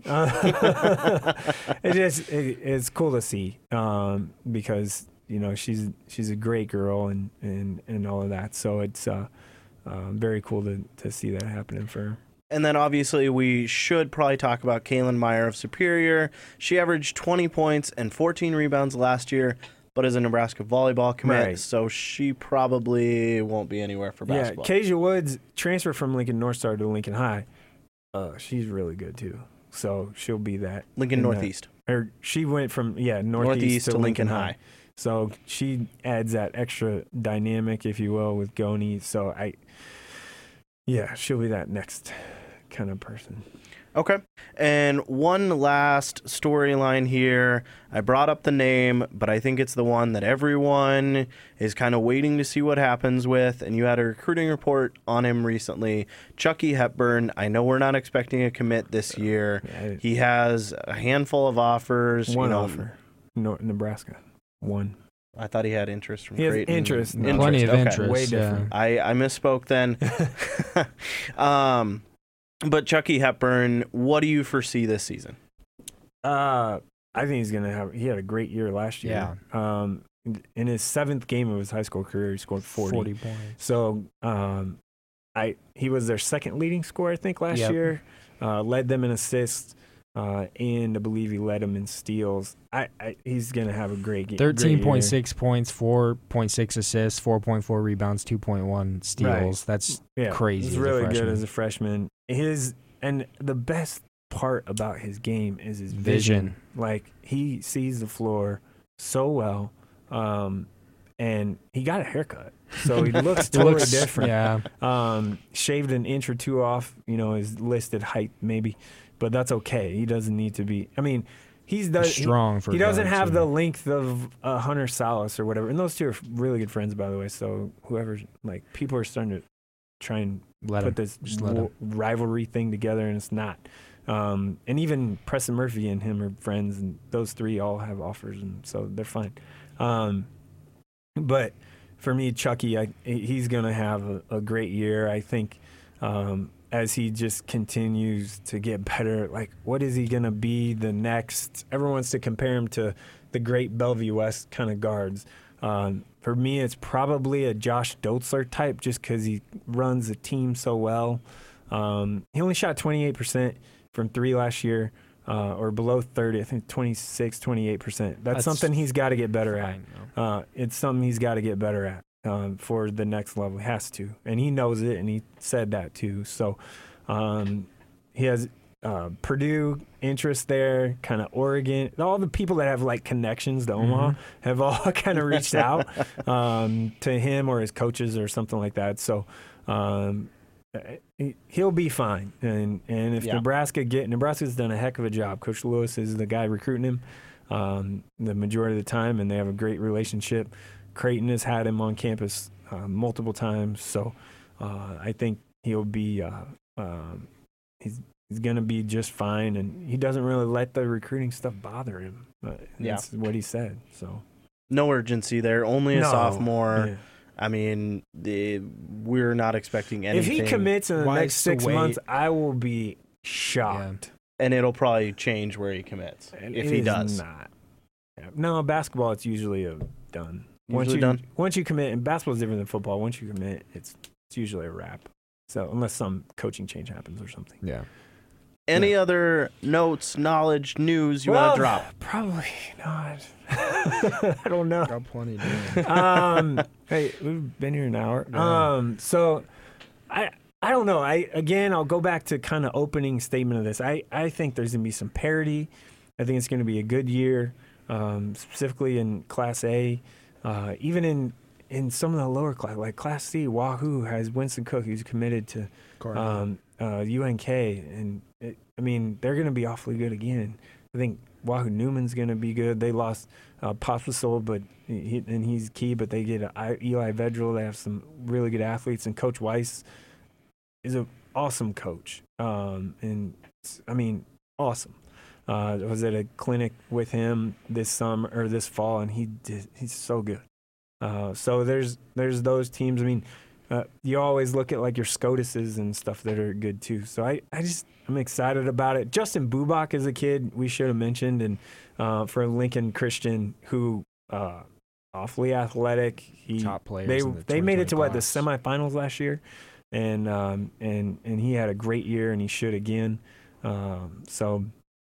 Uh, it just it, it's cool to see um, because you know she's she's a great girl and, and, and all of that. So it's uh, uh, very cool to, to see that happening for her. And then obviously we should probably talk about Kaylin Meyer of Superior. She averaged twenty points and fourteen rebounds last year, but is a Nebraska volleyball commit, Right. so she probably won't be anywhere for Yeah, basketball. Kasia Woods transferred from Lincoln North Star to Lincoln High. Uh, she's really good too. So she'll be that. Lincoln in that- Northeast. Or she went from yeah northeast, Northeast to Lincoln High. So she adds that extra dynamic, if you will, with Goni. So I, yeah, she'll be that next kind of person. Okay. And one last storyline here. I brought up the name, but I think it's the one that everyone is kind of waiting to see what happens with. And you had a recruiting report on him recently. Chucky Hepburn. I know we're not expecting a commit this year. Yeah, He has a handful of offers. one you know, offer. No, Nebraska. One. I thought he had interest from He has Creighton. interest. No. Plenty of Okay. interest. Way yeah. different. I, I misspoke then. um, but Chucky Hepburn, what do you foresee this season? Uh, I think he's gonna have. He had a great year last year. Yeah. Um, in his seventh game of his high school career, he scored forty. forty points. So, um, I he was their second leading scorer, I think, last Yep. year. Uh, led them in assists, uh, and I believe he led them in steals. I, I he's gonna have a great game. thirteen point six points, four point six assists, four point four rebounds, two point one steals. Right. That's Yeah, crazy He's as a really good freshman. as a freshman. His and the best part about his game is his vision. Vision. Like he sees the floor so well, um, and he got a haircut, so he looks totally Looks- different. Yeah. Um, shaved an inch or two off, you know, his listed height maybe, but that's okay. He doesn't need to be. I mean, he's the he- Strong for He doesn't guard, have too. the length of uh, Hunter Salas or whatever, and those two are really good friends, by the way. So whoever, like, people are starting to try and Let put him. this Just let w- rivalry thing together, and it's not. Um, and even Preston Murphy and him are friends, and those three all have offers, and so they're fine. Um, but for me, Chucky, I, he's going to have a, a great year. I think um, as he just continues to get better, like, what is he going to be the next? Everyone wants to compare him to the great Bellevue West kind of guards. Um, for me, it's probably a Josh Dotzler type just because he runs the team so well. Um, he only shot twenty-eight percent from three last year, uh, or below thirty. I think twenty-six, twenty-eight percent. That's, That's something he's got to get better at. Fine, though. Uh, it's something he's got to get better at um, for the next level. He has to. And he knows it, and he said that too. So um, he has uh, Purdue interest there, kind of Oregon. All the people that have like connections to Omaha Mhm. have all kind of reached out um, to him or his coaches or something like that. So um, he- he'll be fine. And and if Yeah. Nebraska get Nebraska's done a heck of a job. Coach Lewis is the guy recruiting him um, the majority of the time, and they have a great relationship. Creighton has had him on campus uh, multiple times, so uh, I think he'll be uh, um, he's he's gonna be just fine, and he doesn't really let the recruiting stuff bother him. Uh, Yeah. That's what he said. So No urgency there. Only a No. sophomore. Yeah. I mean, the, we're not expecting anything. If he commits in the Why next is the six wait- months, I will be shocked. and it'll probably change where he commits And if it he is does. not. Yeah. No, basketball it's usually a done. Once Usually you done? once you commit, and basketball's different than football. Once you commit, it's it's usually a wrap. So unless some coaching change happens or something. Yeah. Any other notes, knowledge, news you Well, want to drop? Probably not. I don't know. Got plenty doing. um, hey, we've been here an hour. Yeah. Um, so I I don't know. I again, I'll go back to kind of opening statement of this. I I think there's gonna be some parity. I think it's gonna be a good year, um, specifically in Class A, uh, even in in some of the lower class, like Class C. Wahoo has Winston Cook, who's committed to um, uh, U N K, and it, I mean they're gonna be awfully good again. I think Wahoo Newman's going to be good. They lost uh, Pospisil, but he, and he's key. But they get uh, Eli Vedral. They have some really good athletes, and Coach Weiss is an awesome coach. Um, and I mean, awesome. Uh, I was at a clinic with him this summer or this fall, and he did. He's so good. Uh, so there's there's those teams. I mean, uh, you always look at like your SCOTUS's and stuff that are good too. So I, I just I'm excited about it. Justin Bubak is a kid we should have mentioned, and uh, for Lincoln Christian, who uh, awfully athletic. He Top players they in the they made it to what the class. semifinals last year, and um, and and he had a great year, and he should again. Um, so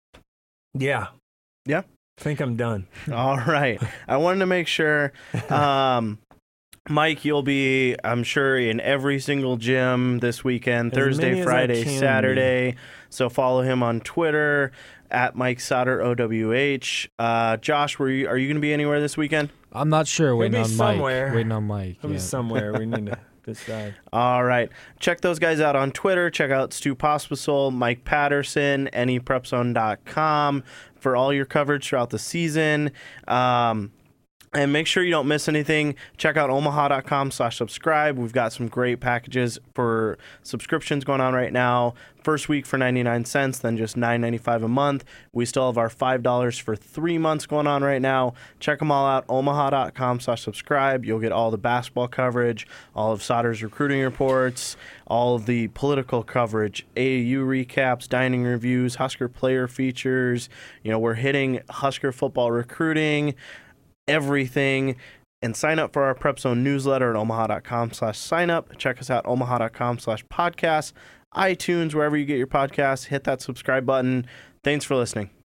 yeah, Yeah. I think I'm done. All right. I wanted to make sure. Um, Mike, you'll be, I'm sure, in every single gym this weekend, As many Thursday, as I Friday, can Saturday. So follow him on Twitter at Mike Sauter O W H. Uh, Josh, were you, are you going to be anywhere this weekend? I'm not sure. Waiting be on somewhere. Mike. Waiting on Mike. I'm Yeah. somewhere. We need to This side. All right. Check those guys out on Twitter. Check out Stu Pospisil, Mike Patterson, any prep zone dot com for all your coverage throughout the season. Um, and make sure you don't miss anything. Check out omaha dot com slash subscribe. We've got some great packages for subscriptions going on right now. First week for ninety-nine cents, then just nine ninety-five a month. We still have our five dollars for three months going on right now. Check them all out, omaha dot com slash subscribe. You'll get all the basketball coverage, all of Sauter's recruiting reports, all of the political coverage, A A U recaps, dining reviews, Husker player features. You know, we're hitting Husker football recruiting, everything. And sign up for our Prep Zone newsletter at omaha dot com slash sign up. Check us out, omaha dot com slash podcast, iTunes, wherever you get your podcasts. Hit that subscribe button. Thanks for listening.